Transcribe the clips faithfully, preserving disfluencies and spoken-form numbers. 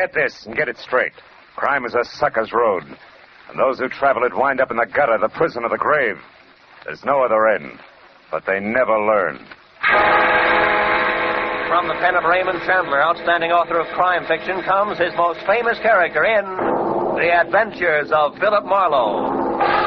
Get this and get it straight. Crime is a sucker's road. And those who travel it wind up in the gutter, the prison, or the grave. There's no other end. But they never learn. From the pen of Raymond Chandler, outstanding author of crime fiction, comes his most famous character in The Adventures of Philip Marlowe.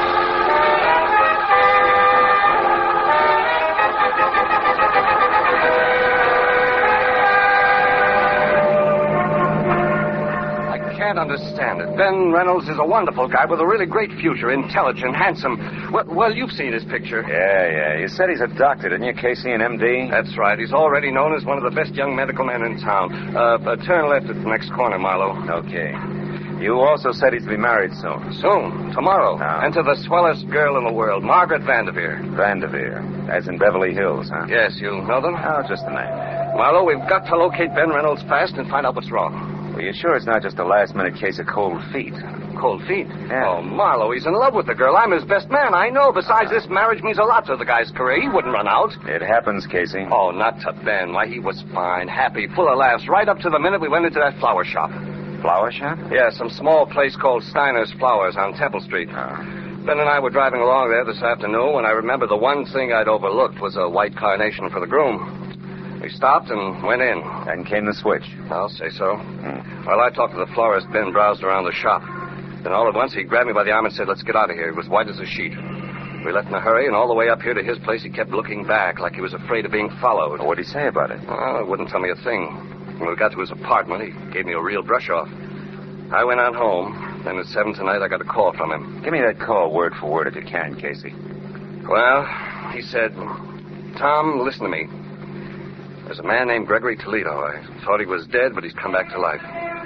I can't understand it. Ben Reynolds is a wonderful guy with a really great future, intelligent, handsome. Well, well, you've seen his picture. Yeah, yeah. You said he's a doctor, didn't you, Casey, an M D? That's right. He's already known as one of the best young medical men in town. Uh, uh turn left at the next corner, Marlowe. Okay. You also said he's to be married soon. Soon. Tomorrow. No. And to the swellest girl in the world, Margaret Vanderveer. Vanderveer. As in Beverly Hills, huh? Yes, you know them? Oh, just the name. Marlowe, we've got to locate Ben Reynolds fast and find out what's wrong. Well, you sure it's not just a last-minute case of cold feet? Cold feet? Yeah. Oh, Marlowe, he's in love with the girl. I'm his best man, I know. Besides, this marriage means a lot to the guy's career. He wouldn't run out. It happens, Casey. Oh, not to Ben. Why, he was fine, happy, full of laughs, right up to the minute we went into that flower shop. Flower shop? Yeah, some small place called Steiner's Flowers on Temple Street. Oh. Ben and I were driving along there this afternoon when I remember the one thing I'd overlooked was a white carnation for the groom. We stopped and went in. Then came the switch. I'll say so. Hmm. While I talked to the florist, Ben browsed around the shop. Then all at once, he grabbed me by the arm and said, "Let's get out of here." It was white as a sheet. We left in a hurry, and all the way up here to his place, he kept looking back like he was afraid of being followed. Well, what did he say about it? Well, he wouldn't tell me a thing. When we got to his apartment, he gave me a real brush-off. I went on home. Then at seven tonight, I got a call from him. Give me that call word for word if you can, Casey. Well, he said, "Tom, listen to me. There's a man named Gregory Toledo. I thought he was dead, but he's come back to life.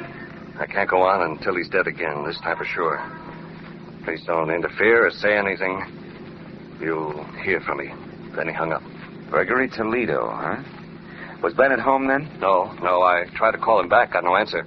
I can't go on until he's dead again, this time for sure. Please don't interfere or say anything. You'll hear from me." Then he hung up. Gregory Toledo, huh? Was Ben at home then? No, no, I tried to call him back, got no answer.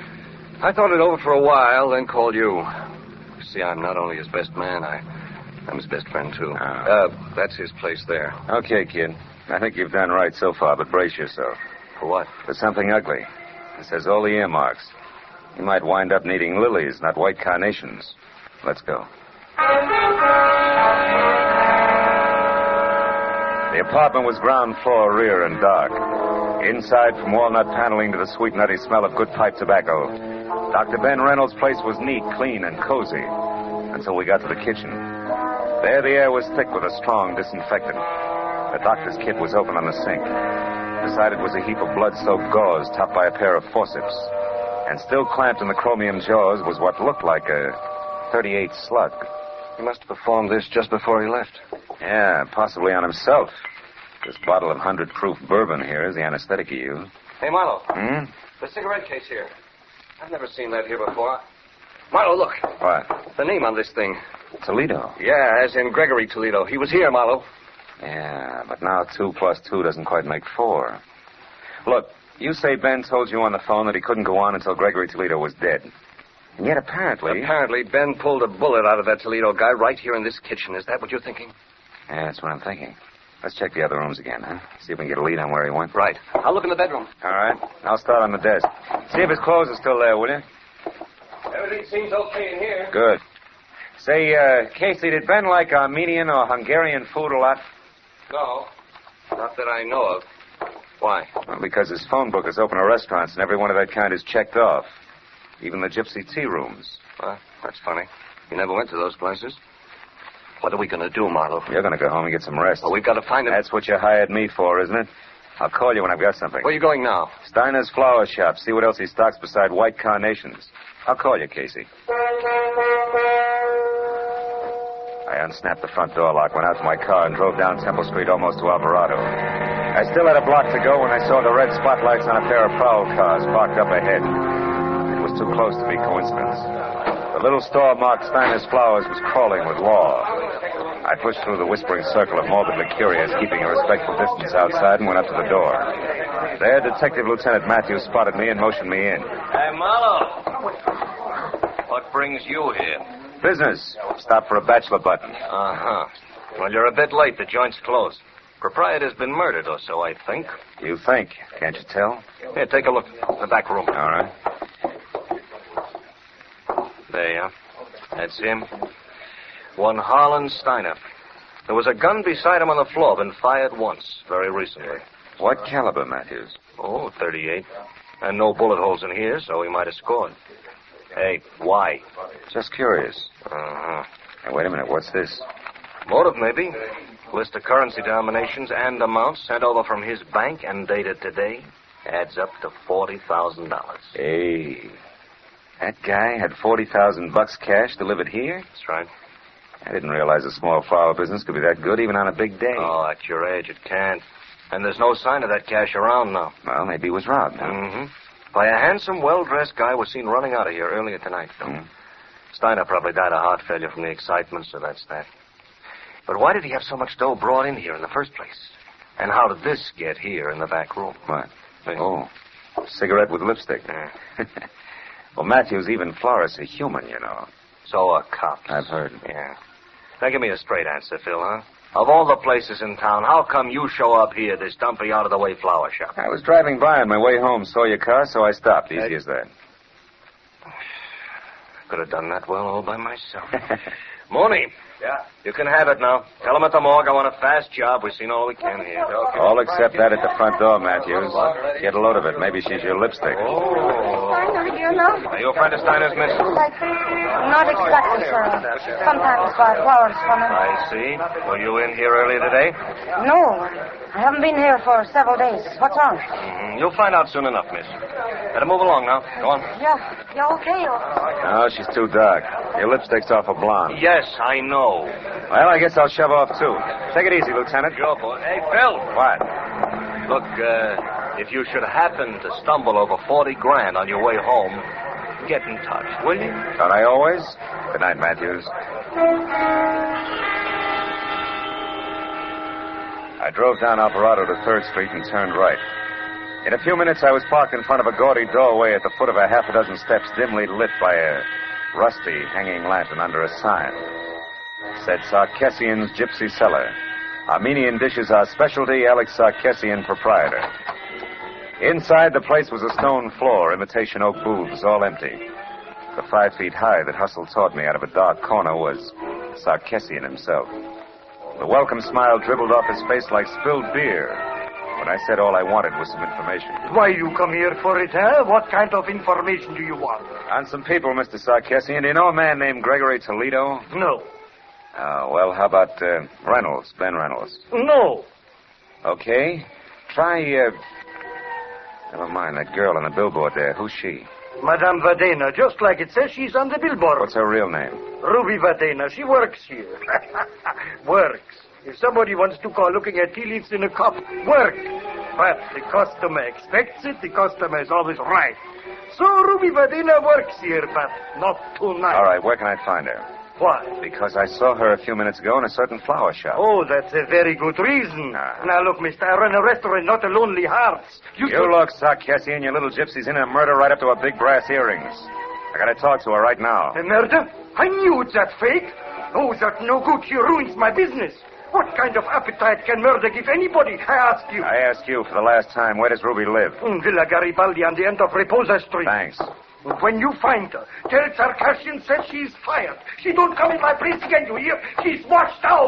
I thought it over for a while, then called you. You see, I'm not only his best man, I, I'm his best friend, too. Oh. Uh, that's his place there. Okay, kid. I think you've done right so far, but brace yourself. For what? For something ugly. It says all the earmarks. You might wind up needing lilies, not white carnations. Let's go. The apartment was ground floor, rear, and dark. Inside, from walnut paneling to the sweet, nutty smell of good pipe tobacco, Doctor Ben Reynolds' place was neat, clean, and cozy, until we got to the kitchen. There, the air was thick with a strong disinfectant. The doctor's kit was open on the sink. Beside it was a heap of blood-soaked gauze topped by a pair of forceps. And still clamped in the chromium jaws was what looked like a thirty-eight slug. He must have performed this just before he left. Yeah, possibly on himself. This bottle of hundred-proof bourbon here is the anesthetic he used. Hey, Marlowe. Hmm? The cigarette case here. I've never seen that here before. Marlowe, look. What? The name on this thing. Toledo. Yeah, as in Gregory Toledo. He was here, Marlowe. Yeah, but now two plus two doesn't quite make four. Look, you say Ben told you on the phone that he couldn't go on until Gregory Toledo was dead. And yet apparently... Apparently, Ben pulled a bullet out of that Toledo guy right here in this kitchen. Is that what you're thinking? Yeah, that's what I'm thinking. Let's check the other rooms again, huh? See if we can get a lead on where he went. Right. I'll look in the bedroom. All right. I'll start on the desk. See if his clothes are still there, will you? Everything seems okay in here. Good. Say, uh, Casey, did Ben like Armenian or Hungarian food a lot? No. Not that I know of. Why? Well, because his phone book is open to restaurants, and every one of that kind is checked off. Even the gypsy tea rooms. Well, that's funny. You never went to those places. What are we going to do, Marlowe? You're going to go home and get some rest. Well, we've got to find him. That's what you hired me for, isn't it? I'll call you when I've got something. Where are you going now? Steiner's Flower Shop. See what else he stocks beside white carnations. I'll call you, Casey. I unsnapped the front door lock, went out to my car, and drove down Temple Street almost to Alvarado. I still had a block to go when I saw the red spotlights on a pair of prowl cars parked up ahead. It was too close to be coincidence. The little store marked Steiner's Flowers was crawling with law. I pushed through the whispering circle of morbidly curious, keeping a respectful distance outside, and went up to the door. There, Detective Lieutenant Matthews spotted me and motioned me in. Hey, Marlowe. What brings you here? Business. Stop for a bachelor button. Uh-huh. Well, you're a bit late. The joint's closed. Proprietor's been murdered or so, I think. You think? Can't you tell? Here, take a look. The back room. All right. That's him. One Harlan Steiner. There was a gun beside him on the floor, been fired once, very recently. What caliber, Matthews? Oh, thirty-eight. And no bullet holes in here, so he might have scored. Hey, why? Just curious. Uh-huh. Hey, wait a minute. What's this? Motive, maybe. List of currency denominations and amounts sent over from his bank and dated today. Adds up to forty thousand dollars. Hey, that guy had forty thousand bucks cash delivered here? That's right. I didn't realize a small flower business could be that good even on a big day. Oh, at your age, it can't. And there's no sign of that cash around now. Well, maybe he was robbed, huh? Mm-hmm. By a handsome, well-dressed guy was seen running out of here earlier tonight. Mm. Steiner probably died of heart failure from the excitement, so that's that. But why did he have so much dough brought in here in the first place? And how did this get here in the back room? What? Hey. Oh, cigarette with lipstick. Yeah. Well, Matthews, even florists are human, you know. So are cops. I've heard. Yeah. Now give me a straight answer, Phil, huh? Of all the places in town, how come you show up here, this dumpy, out-of-the-way flower shop? I was driving by on my way home, saw your car, so I stopped. Easy I... as that. Could have done that well all by myself. Mooney. Yeah? You can have it now. Tell them at the morgue I want a fast job. We've seen all we can here. Okay. All except that at the front door, Matthews. Get a load of it. Maybe she's your lipstick. Oh. Steiner, do you know? Are you a friend of Steiner's, miss? Not exactly, sir. Sometimes buy flowers from him. I see. Were you in here earlier today? No. I haven't been here for several days. What's wrong? Mm-hmm. You'll find out soon enough, miss. Better move along now. Go on. Yeah. You okay? Or... No, she's too dark. Your lipstick's awful blonde. Yes, I know. Well, I guess I'll shove off, too. Take it easy, Lieutenant. Sure, boy. Hey, Phil. What? Look, uh, if you should happen to stumble over forty grand on your way home, get in touch, will you? Don't I always? Good night, Matthews. I drove down Alvarado to third Street and turned right. In a few minutes, I was parked in front of a gaudy doorway at the foot of a half a dozen steps dimly lit by a rusty hanging lantern under a sign. It said Sarkessian's Gypsy Cellar. Armenian dishes are specialty, Alex Sarkessian, proprietor. Inside, the place was a stone floor, imitation oak booths, all empty. The five feet high that hustled toward me out of a dark corner was Sarkessian himself. The welcome smile dribbled off his face like spilled beer when I said all I wanted was some information. Why you come here for it, huh? What kind of information do you want? On some people, Mister Sarkessian. Do you know a man named Gregory Toledo? No. Oh, well, how about uh, Reynolds, Ben Reynolds? No. Okay. Try, uh... Never mind, that girl on the billboard there. Who's she? Madame Vadena, just like it says, she's on the billboard. What's her real name? Ruby Vadena. She works here. Works. If somebody wants to call looking at tea leaves in a cup, work. But the customer expects it. The customer is always right. So Ruby Vadena works here, but not tonight. All right, where can I find her? Why? Because I saw her a few minutes ago in a certain flower shop. Oh, that's a very good reason. Uh-huh. Now, look, mister, I run a restaurant, not a Lonely Hearts. You, you look, Sarkessian, your little gypsy's in a murder right up to her big brass earrings. I gotta talk to her right now. A murder? I knew it's that fake. Oh, that's no good. She ruins my business. What kind of appetite can murder give anybody, I ask you? I ask you for the last time, where does Ruby live? In Villa Garibaldi on the end of Reposa Street. Thanks. When you find her, tell Sarkessian said she's fired. She don't come in my place again, you hear? She's washed out.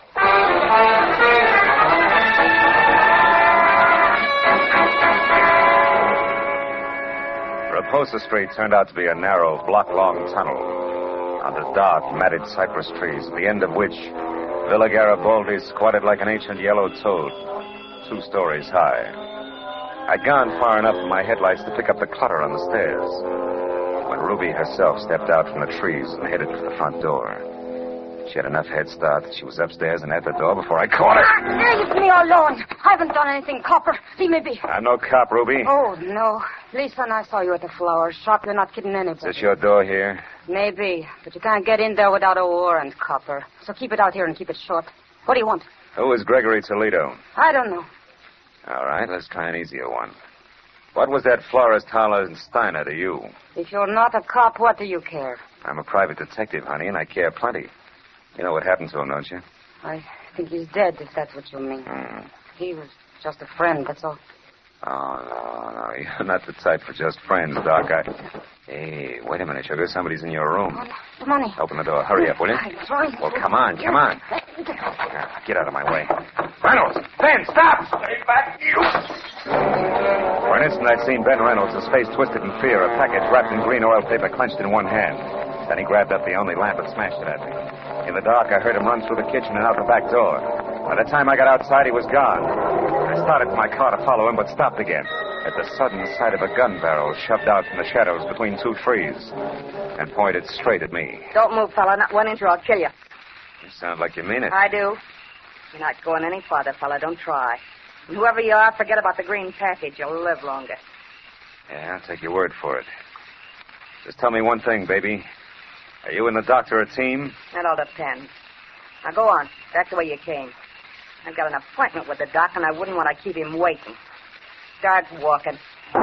Reposa Street turned out to be a narrow, block-long tunnel under dark, matted cypress trees, at the end of which Villa Garibaldi squatted like an ancient yellow toad, two stories high. I'd gone far enough in my headlights to pick up the clutter on the stairs when Ruby herself stepped out from the trees and headed for the front door. She had enough head start that she was upstairs and at the door before I caught her. Ah, leave me alone. I haven't done anything, Copper. Leave me be. I'm no cop, Ruby. Oh, no. Lisa and I saw you at the flower shop. You're not kidding anybody. Is this your door here? Maybe, but you can't get in there without a warrant, Copper. So keep it out here and keep it short. What do you want? Who is Gregory Toledo? I don't know. All right, let's try an easier one. What was that florist Harlan Steiner to you? If you're not a cop, what do you care? I'm a private detective, honey, and I care plenty. You know what happened to him, don't you? I think he's dead, if that's what you mean. Mm. He was just a friend, that's all. Oh, no, no. You're not the type for just friends, Doc. I... Hey, wait a minute, Sugar. Somebody's in your room. Oh, no. The money. Open the door. Hurry up, will you? I'm sorry. Well, come on, come on. Now, get out of my way. Reynolds! Ben, stop! Stay back, you! For an instant, I'd seen Ben Reynolds, his face twisted in fear, a package wrapped in green oil paper clenched in one hand. Then he grabbed up the only lamp and smashed it at me. In the dark, I heard him run through the kitchen and out the back door. By the time I got outside, he was gone. I started for my car to follow him, but stopped again at the sudden sight of a gun barrel shoved out from the shadows between two trees and pointed straight at me. Don't move, fella. Not one inch or I'll kill you. You sound like you mean it. I do. You're not going any farther, fella. Don't try. And whoever you are, forget about the green package. You'll live longer. Yeah, I'll take your word for it. Just tell me one thing, baby. Are you and the doctor a team? That all depends. Now go on. Back the way you came. I've got an appointment with the doc, and I wouldn't want to keep him waiting. Start walking.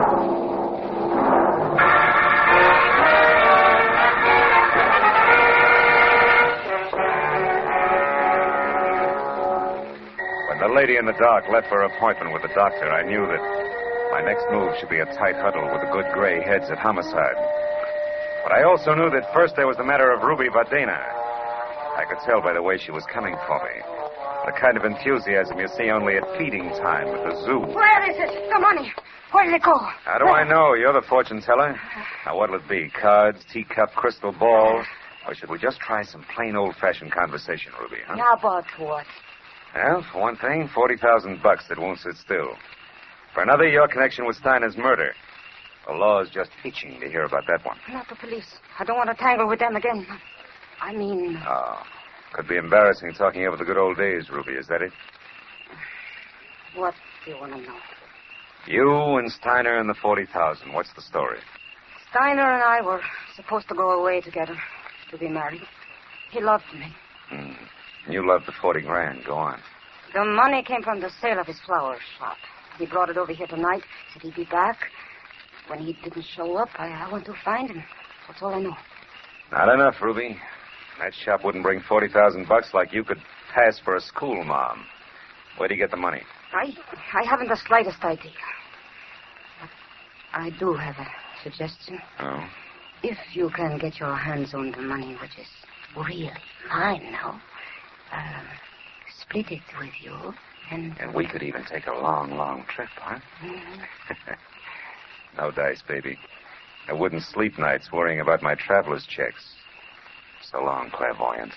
When the lady in the dark left for her appointment with the doctor, I knew that my next move should be a tight huddle with the good gray heads at homicide. But I also knew that first there was the matter of Ruby Vadena. I could tell by the way she was coming for me. The kind of enthusiasm you see only at feeding time at the zoo. Where is it? The money. Where did it go? How do I know? You're the fortune teller. Now, what'll it be? Cards, teacup, crystal balls? Or should we just try some plain old-fashioned conversation, Ruby, huh? How about what? Well, for one thing, forty thousand bucks that won't sit still. For another, your connection with Steiner's murder. The law's just itching to hear about that one. Not the police. I don't want to tangle with them again. I mean... Oh, could be embarrassing talking over the good old days, Ruby. Is that it? What do you want to know? You and Steiner and the forty thousand. What's the story? Steiner and I were supposed to go away together to be married. He loved me. Hmm. You loved the forty grand. Go on. The money came from the sale of his flower shop. He brought it over here tonight. Said he'd be back. When he didn't show up, I, I went to find him. That's all I know. Not enough, Ruby. That shop wouldn't bring forty thousand bucks like you could pass for a school mom. Where'd he get the money? I I haven't the slightest idea. But I do have a suggestion. Oh? If you can get your hands on the money, which is really mine now, I'll split it with you, and... And we could even take a long, long trip, huh? Mm-hmm. No dice, baby. I wouldn't sleep nights worrying about my traveler's checks. So long, clairvoyance.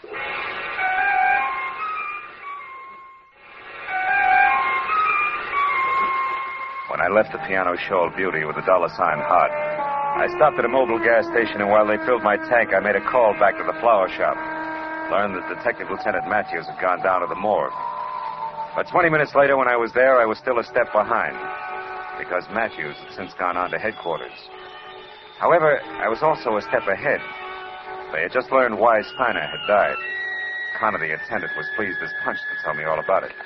When I left the Piano Shoal Beauty with the dollar sign hot, I stopped at a mobile gas station, and while they filled my tank, I made a call back to the flower shop. Learned that Detective Lieutenant Matthews had gone down to the morgue. But twenty minutes later, when I was there, I was still a step behind, because Matthews had since gone on to headquarters. However, I was also a step ahead. They had just learned why Steiner had died. Connor, the attendant, was pleased as punch to tell me all about it.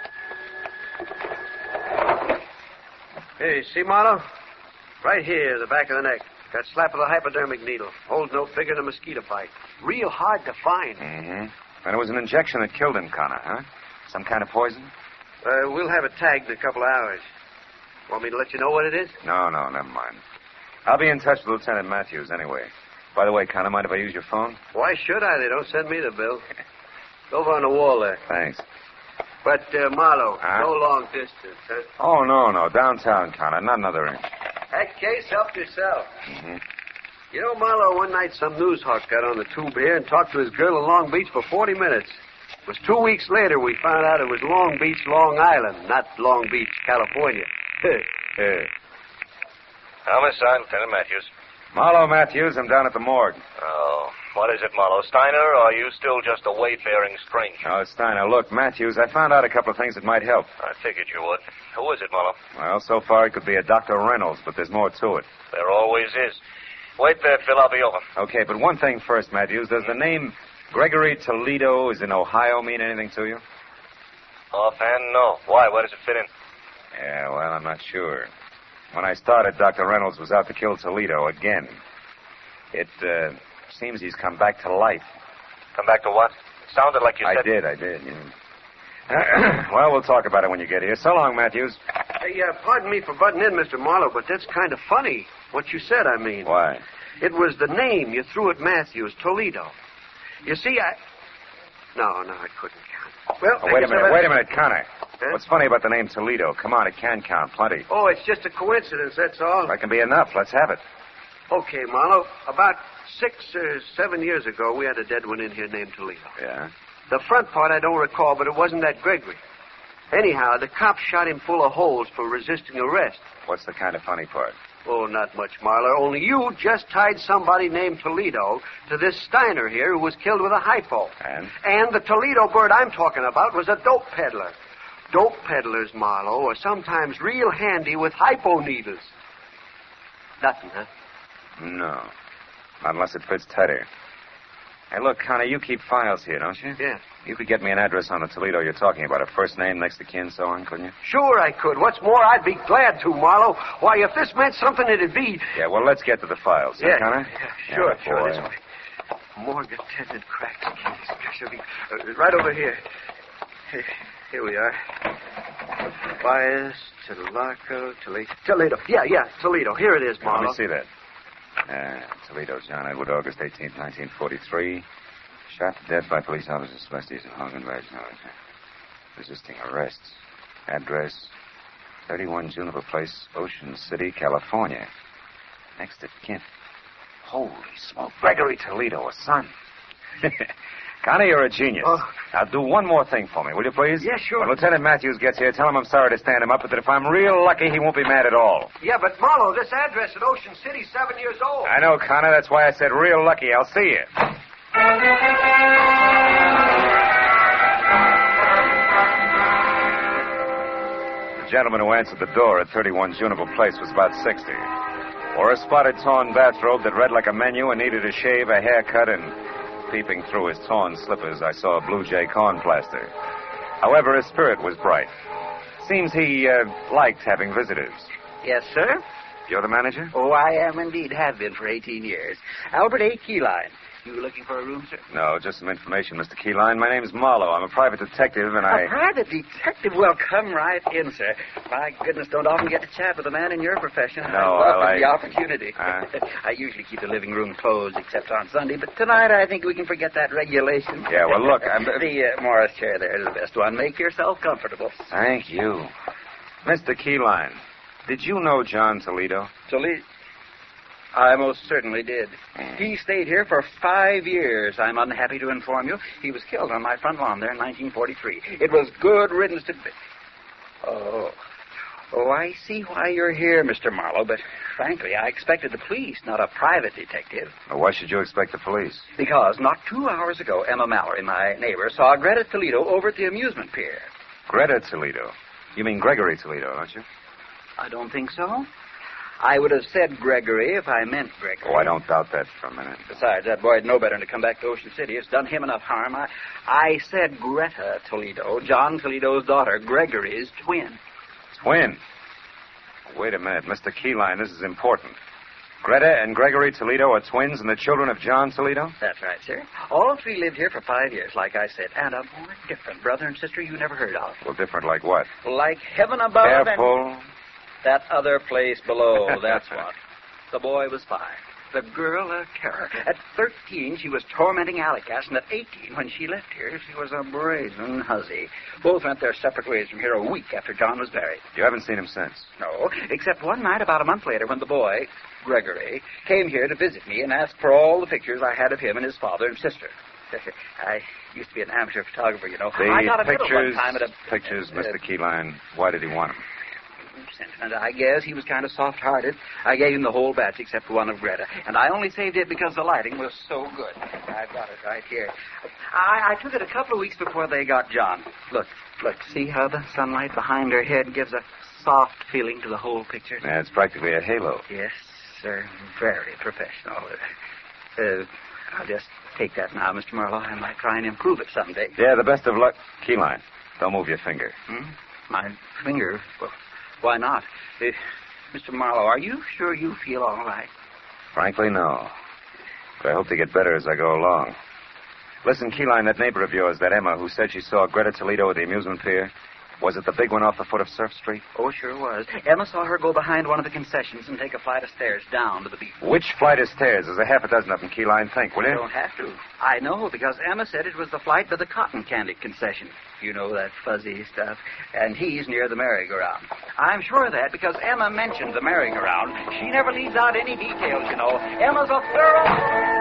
Hey, see, Marlowe? Right here, the back of the neck. Got slap of the hypodermic needle. Holds no bigger than a mosquito bite. Real hard to find. Mm-hmm. And it was an injection that killed him, Connor, huh? Some kind of poison? Uh, we'll have it tagged in a couple of hours. Want me to let you know what it is? No, no, never mind. I'll be in touch with Lieutenant Matthews anyway. By the way, Connor, mind if I use your phone? Why should I? They don't send me the bill. It's over on the wall there. Thanks. But, uh, Marlowe, huh? No long distance, huh? Oh, no, no. Downtown, Connor. Not another inch. That case, help yourself. Mm-hmm. You know, Marlowe, one night some news hawk got on the tube here and talked to his girl in Long Beach for forty minutes. It was two weeks later we found out it was Long Beach, Long Island, not Long Beach, California. Homicide, Lieutenant Matthews. Marlowe Matthews, I'm down at the morgue. Oh, what is it, Marlowe? Steiner, or are you still just a wayfaring stranger? Oh, Steiner, look, Matthews, I found out a couple of things that might help. I figured you would. Who is it, Marlowe? Well, so far it could be a Doctor Reynolds, but there's more to it. There always is. Wait there, Phil. I'll be over. Okay, but one thing first, Matthews. Does the name Gregory Toledo is in Ohio mean anything to you? Offhand, no. Why? Where does it fit in? Yeah, well, I'm not sure. When I started, Doctor Reynolds was out to kill Toledo again. It uh, seems he's come back to life. Come back to what? It sounded like you I said... did, I did, yeah. Well, we'll talk about it when you get here. So long, Matthews. Hey, uh, pardon me for butting in, Mister Marlowe, but that's kind of funny, what you said, I mean. Why? It was the name you threw at Matthews, Toledo. You see, I... No, no, I couldn't count. Well, Oh, I wait a guess minute, I'll- wait a minute, Connor. Huh? What's funny about the name Toledo? Come on, it can count plenty. Oh, it's just a coincidence, that's all. That can be enough. Let's have it. Okay, Marlowe. About six or seven years ago, we had a dead one in here named Toledo. Yeah? The front part I don't recall, but it wasn't that Gregory. Anyhow, the cops shot him full of holes for resisting arrest. What's the kind of funny part? Oh, not much, Marlowe. Only you just tied somebody named Toledo to this Steiner here who was killed with a hypo. And? And the Toledo bird I'm talking about was a dope peddler. Dope peddlers, Marlowe, are sometimes real handy with hypo needles. Nothing, huh? No. Not unless it fits Teddy. Hey, look, Connor, you keep files here, don't you? Yeah. You could get me an address on the Toledo you're talking about. A first name, next of kin, so on, couldn't you? Sure I could. What's more, I'd be glad to, Marlowe. Why, if this meant something, it'd be... Yeah, well, let's get to the files, huh, Yeah, Connor? yeah, sure, Yeah, sure. boy. This way. Morgue attendant cracked case. She'll be uh, right over here. Here, here we are. Bias, Tulaco, Toledo. Toledo. Yeah, yeah, Toledo. Here it is, Let Marlowe. me see that. Uh, Toledo, John Edward, August eighteenth, nineteen forty-three. Shot to death by police officers Westies and Hogenberg. Resisting arrest. Address, thirty-one Juniper Place, Ocean City, California. Next of kin. Holy smoke. Gregory Toledo, a son. Connie, you're a genius. Oh. Now, do one more thing for me, will you, please? Yeah, sure. When Lieutenant Matthews gets here, tell him I'm sorry to stand him up, but that if I'm real lucky, he won't be mad at all. Yeah, but Marlowe, this address at Ocean City's seven years old. I know, Connor. That's why I said real lucky. I'll see you. The gentleman who answered the door at thirty-one Juniper Place was about sixty. Wore a spotted torn bathrobe that read like a menu and needed a shave, a haircut, and peeping through his torn slippers, I saw a Blue Jay corn plaster. However, his spirit was bright. Seems he uh, liked having visitors. Yes, sir. You're the manager? Oh, I am indeed. Have been for eighteen years. Albert A. Keyline. You looking for a room, sir? No, just some information, Mister Keyline. My name's Marlowe. I'm a private detective, and I... A private detective? Well, come right in, sir. My goodness, don't often get to chat with a man in your profession. No, I welcome well, I- the opportunity. Uh. I usually keep the living room closed except on Sunday, but tonight I think we can forget that regulation. Yeah, well, look, I'm... The uh, Morris chair there is the best one. Make yourself comfortable. Thank you. Mister Keyline, did you know John Toledo? Toledo? I most certainly did. He stayed here for five years, I'm unhappy to inform you. He was killed on my front lawn there in nineteen forty-three. It was good riddance to... Oh. Oh, I see why you're here, Mister Marlowe, but frankly, I expected the police, not a private detective. Well, why should you expect the police? Because not two hours ago, Emma Mallory, my neighbor, saw Greta Toledo over at the amusement pier. Greta Toledo. You mean Gregory Toledo, don't you? I don't think so. I would have said Gregory if I meant Gregory. Oh, I don't doubt that for a minute. Besides, that boy'd know better than to come back to Ocean City. It's done him enough harm. I, I said Greta Toledo, John Toledo's daughter, Gregory's twin. Twin. Wait a minute, Mister Keyline, this is important. Greta and Gregory Toledo are twins and the children of John Toledo? That's right, sir. All three lived here for five years, like I said, and a more different brother and sister you never heard of. Well, different like what? Like heaven above and Careful. that other place below, that's what. The boy was five. The girl a terror. At thirteen, she was tormenting Alleycats, and at eighteen, when she left here, she was a brazen hussy. Both went their separate ways from here a week after John was buried. You haven't seen him since? No, except one night about a month later when the boy, Gregory, came here to visit me and asked for all the pictures I had of him and his father and sister. I used to be an amateur photographer, you know. The I got a medal pictures, one time at a... pictures, uh, Mister Keyline, why did he want them? Sentiment, I guess. He was kind of soft-hearted. I gave him the whole batch except one of Greta, and I only saved it because the lighting was so good. I've got it right here. I, I took it a couple of weeks before they got John. Look, look, see how the sunlight behind her head gives a soft feeling to the whole picture? Yeah, it's practically a halo. Yes, sir. Very professional. Uh, I'll just take that now, Mister Marlowe. I might try and improve it someday. Yeah, the best of luck. Keyline, don't move your finger. Hmm? My finger? Well, why not? Uh, Mister Marlowe, are you sure you feel all right? Frankly, no. But I hope to get better as I go along. Listen, Keyline, that neighbor of yours, that Emma, who said she saw Greta Toledo at the amusement pier, Was it the big one off the foot of Surf Street? Oh, sure was. Emma saw her go behind one of the concessions and take a flight of stairs down to the beach. Which flight of stairs? There's a half a dozen up in Key Line. Think, will you? You don't have to. I know, because Emma said it was the flight to the cotton candy concession. You know, that fuzzy stuff. And he's near the merry-go-round. I'm sure of that because Emma mentioned the merry-go-round. She never leaves out any details, you know. Emma's a thorough...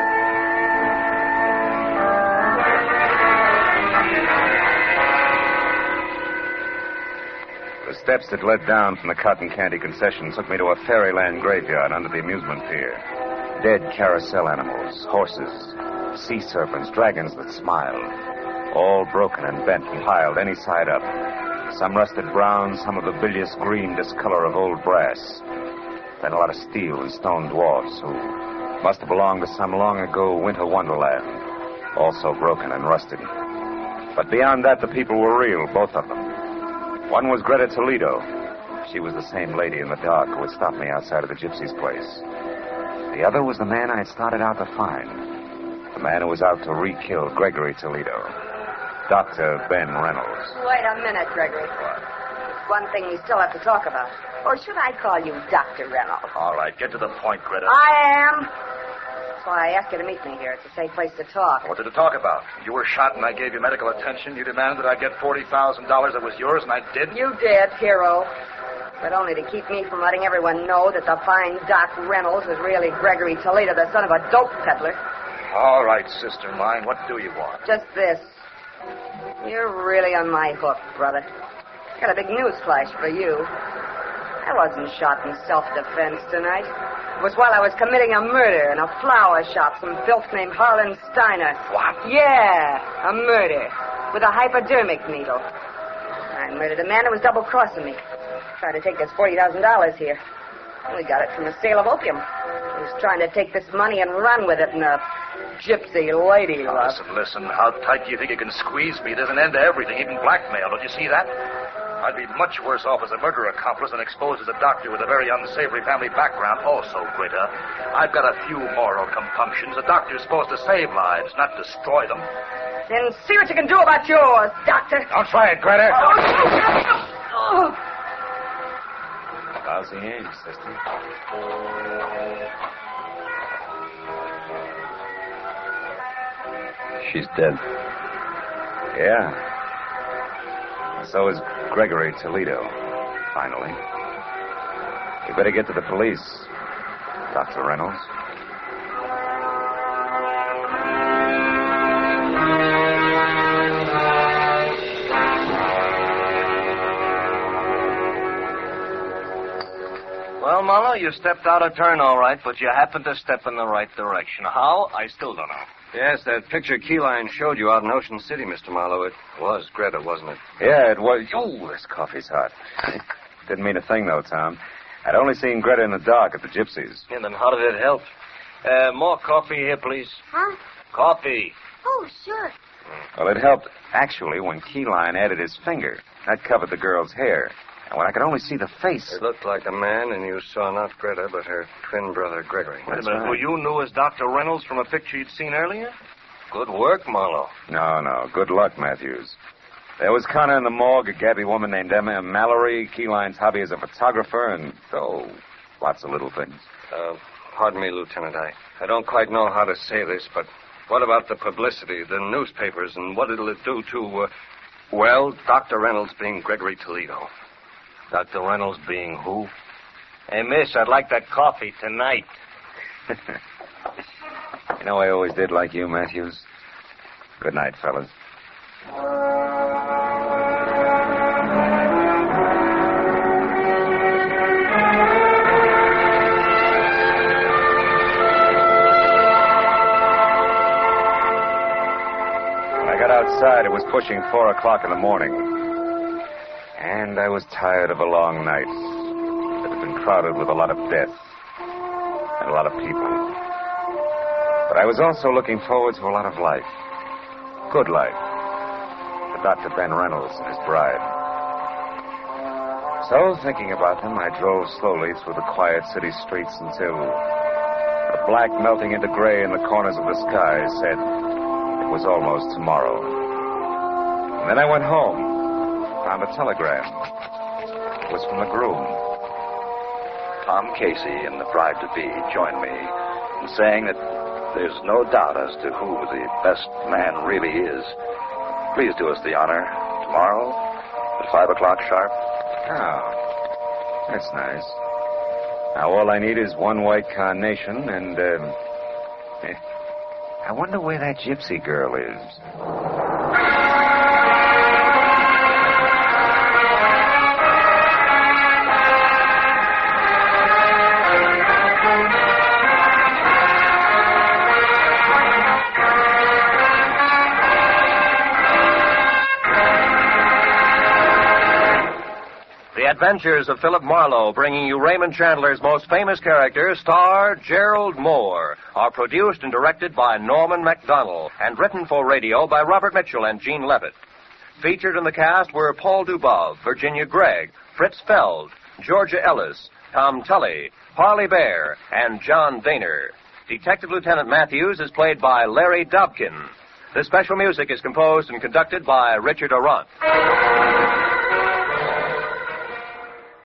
The steps that led down from the cotton candy concession took me to a fairyland graveyard under the amusement pier. Dead carousel animals, horses, sea serpents, dragons that smiled. All broken and bent and piled any side up. Some rusted brown, some of the bilious green discolor of old brass. Then a lot of steel and stone dwarfs who must have belonged to some long ago winter wonderland. Also broken and rusted. But beyond that, the people were real, both of them. One was Greta Toledo. She was the same lady in the dark who had stopped me outside of the gypsy's place. The other was the man I had started out to find. The man who was out to re-kill Gregory Toledo. Doctor Ben Reynolds. Wait a minute, Gregory. One thing we still have to talk about. Or should I call you Doctor Reynolds? All right, get to the point, Greta. I am. That's why I asked you to meet me here. It's a safe place to talk. What did it talk about? You were shot and I gave you medical attention. You demanded that I get forty thousand dollars that was yours, and I did. You did, hero. But only to keep me from letting everyone know that the fine Doc Reynolds was really Gregory Toledo, the son of a dope peddler. All right, sister mine. What do you want? Just this. You're really on my hook, brother. Got a big news flash for you. I wasn't shot in self-defense tonight. It was while I was committing a murder in a flower shop, some filth named Harlan Steiner. What? Yeah, a murder. With a hypodermic needle. I murdered a man who was double-crossing me. Trying to take this forty thousand dollars here. We got it from a sale of opium. He was trying to take this money and run with it in a gypsy lady Now, love. listen, listen. How tight do you think you can squeeze me? There's an end to everything, even blackmail. Don't you see that? I'd be much worse off as a murder accomplice than exposed as a doctor with a very unsavory family background. Also, Greta, I've got a few moral compunctions. A doctor's supposed to save lives, not destroy them. Then see what you can do about yours, Doctor. Don't try it, Greta. Oh. Lousy aim, sister. She's dead. Yeah. So is Gregory Toledo, finally. You better get to the police, Doctor Reynolds. Well, Marlowe, you stepped out of turn all right, but you happened to step in the right direction. How? I still don't know. Yes, that picture Keyline showed you out in Ocean City, Mister Marlowe. It was Greta, wasn't it? Yeah, it was. Oh, this coffee's hot. Didn't mean a thing, though, Tom. I'd only seen Greta in the dark at the Gypsies. And then how did it help? Uh, more coffee here, please. Huh? Coffee. Oh, sure. Well, it helped, actually, when Keyline added his finger. That covered the girl's hair. And when I could only see the face... It looked like a man, and you saw not Greta, but her twin brother, Gregory. Wait a That's minute. right. Who you knew as Doctor Reynolds from a picture you'd seen earlier? Good work, Marlowe. No, no. Good luck, Matthews. There was Connor in the morgue, a gabby woman named Emma Mallory, Keyline's hobby as a photographer, and, oh, lots of little things. Uh, pardon me, Lieutenant. I, I don't quite know how to say this, but what about the publicity, the newspapers, and what it'll do to, uh, well, Doctor Reynolds being Gregory Toledo? Doctor Reynolds being who? Hey, miss, I'd like that coffee tonight. You know, I always did like you, Matthews. Good night, fellas. When I got outside, it was pushing four o'clock in the morning. And I was tired of a long night that had been crowded with a lot of death and a lot of people. But I was also looking forward to a lot of life. Good life. For Doctor Ben Reynolds and his bride. So, thinking about them, I drove slowly through the quiet city streets until the black melting into gray in the corners of the sky said it was almost tomorrow. And then I went home. on the telegram. It was from the groom. Tom Casey and the bride-to-be joined me in saying that there's no doubt as to who the best man really is. Please do us the honor tomorrow at five o'clock sharp. Oh, that's nice. Now, all I need is one white carnation, and, um, eh, I wonder where that gypsy girl is. The Adventures of Philip Marlowe, bringing you Raymond Chandler's most famous character, star Gerald Moore, are produced and directed by Norman MacDonald and written for radio by Robert Mitchell and Gene Levitt. Featured in the cast were Paul Dubov, Virginia Gregg, Fritz Feld, Georgia Ellis, Tom Tully, Harley Bear, and John Daner. Detective Lieutenant Matthews is played by Larry Dobkin. The special music is composed and conducted by Richard Arant.